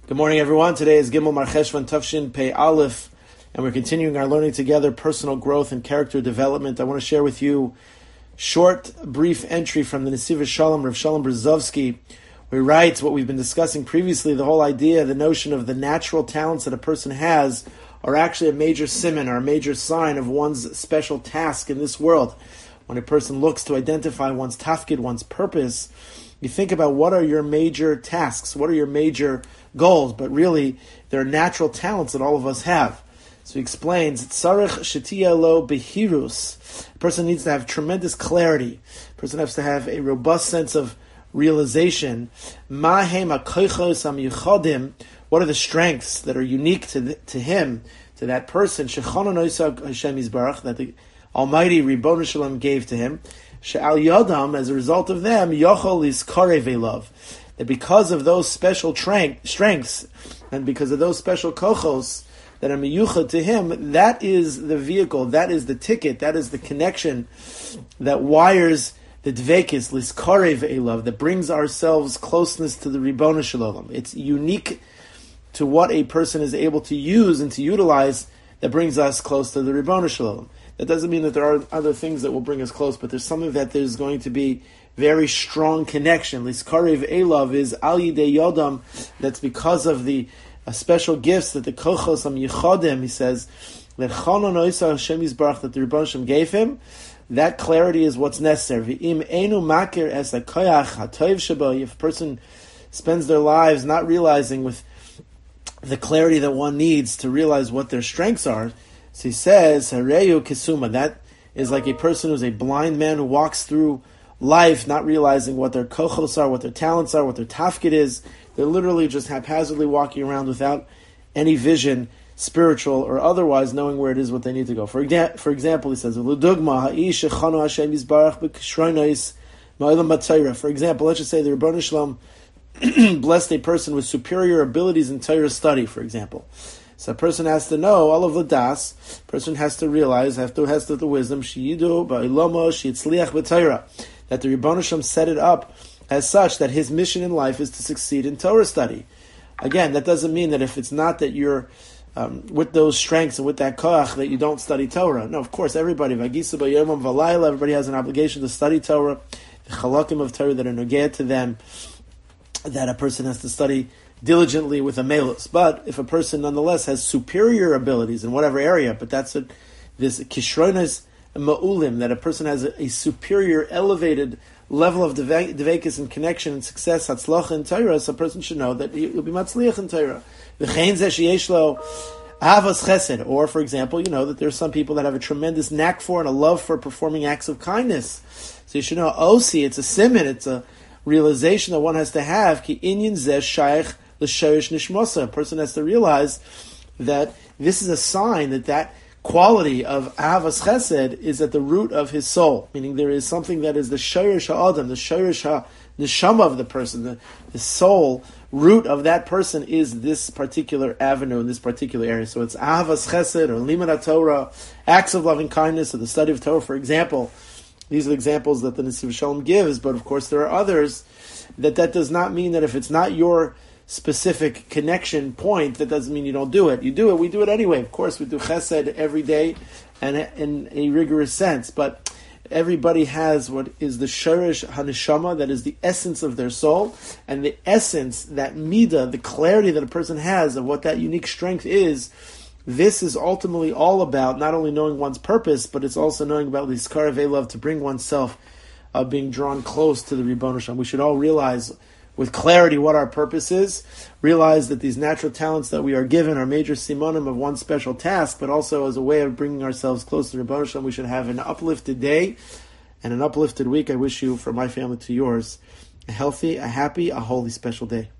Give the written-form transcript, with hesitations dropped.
Good morning, everyone. Today is Gimel Mar Cheshvan Tafshin Pei Aleph, and we're continuing our learning together, personal growth and character development. I want to share with you a short, brief entry from the Nesiv Shalom, Rav Shalom Brzezovsky, where he writes what we've been discussing previously, the whole idea, the notion of the natural talents that a person has are actually a major siman, or a major sign of one's special task in this world. When a person looks to identify one's tafkid, one's purpose, you think about what are your major tasks, what are your major goals, but really there are natural talents that all of us have. So he explains, Tzarech shetiya lo behirus. A person needs to have tremendous clarity. A person has to have a robust sense of realization. Mahem hakochos hamiyuchadim. What are the strengths that are unique to him, to that person? Shechonon oisag Hashem Yisbarach, that the Almighty Ribono Shalom gave to him. She'al yodam, as a result of them, yochol lizkarei ve'lov. That because of those special strengths, and because of those special kochos that are miyuchad to him, that is the vehicle, that is the ticket, that is the connection that wires the dvekis, lizkarei ve'lov, that brings ourselves closeness to the Ribono Shalom. It's unique to what a person is able to use and to utilize that brings us close to the Ribono Shalom. That doesn't mean that there are other things that will bring us close, but there's something that there's going to be very strong connection. Liskarev Elav is Al Yidei Yodam. That's because of the special gifts that the Kochos Am Yichodim, he says, that Chonon Oisa Hashem Yisbarach, that the Ribono Shalom gave him. That clarity is what's necessary. V'im Einu Makir Es HaKoyach HaToiv Shabo. If a person spends their lives not realizing with the clarity that one needs to realize what their strengths are, so he says, Hareyu Kisuma, that is like a person who's a blind man who walks through life not realizing what their kochos are, what their talents are, what their tafkid is. They're literally just haphazardly walking around without any vision, spiritual or otherwise, knowing where it is what they need to go. For example, he says, For example, let's just say the Ribono Shalom blessed a person with superior abilities in Torah study, for example. So a person has to know all of the das. Person has to realize, has to the wisdom, sheyidu ba'ilomo sheyitzliach b'Torah, that the Ribono Shalom set it up as such that his mission in life is to succeed in Torah study. Again, that doesn't mean that if it's not that you're with those strengths and with that koach that you don't study Torah. No, of course, everybody, v'agisa b'yomam v'layla, everybody has an obligation to study Torah, the chalakim of Torah that are nogeh to them, that a person has to study diligently with a melus. But if a person nonetheless has superior abilities in whatever area, but that's this kishronas ma'ulim, that a person has a superior, elevated level of devekis and connection and success, hatzlacha in Torah, so a person should know that he'll be matzliach in Torah. V'chein zeh sheyesh lo avos chesed, or for example, you know that there's some people that have a tremendous knack for and a love for performing acts of kindness. So you should know, osi, it's a siman, it's a realization that one has to have, ki inyan zeh shaykh l'shayrish nishmosa. A person has to realize that this is a sign that quality of Ahavas Chesed is at the root of his soul. Meaning there is something that is the shayrish ha'adam, the shayrish ha'neshama of the person, the soul root of that person is this particular avenue in this particular area. So it's Ahavas Chesed or Limud Torah, acts of loving kindness or the study of Torah, for example. These are the examples that the Nesiv Shalom gives, but of course there are others that does not mean that if it's not your specific connection point, that doesn't mean you don't do it. You do it, we do it anyway. Of course, we do chesed every day and in a rigorous sense, but everybody has what is the shorish haneshama, that is the essence of their soul, and the essence, that midah, the clarity that a person has of what that unique strength is. This is ultimately all about not only knowing one's purpose, but it's also knowing about the Iskar Ve'lov, to bring oneself being drawn close to the Ribono Shalom. We should all realize with clarity what our purpose is, realize that these natural talents that we are given are major simonim of one special task, but also as a way of bringing ourselves close to Ribono Shalom. We should have an uplifted day and an uplifted week. I wish you, from my family to yours, a healthy, a happy, a holy, special day.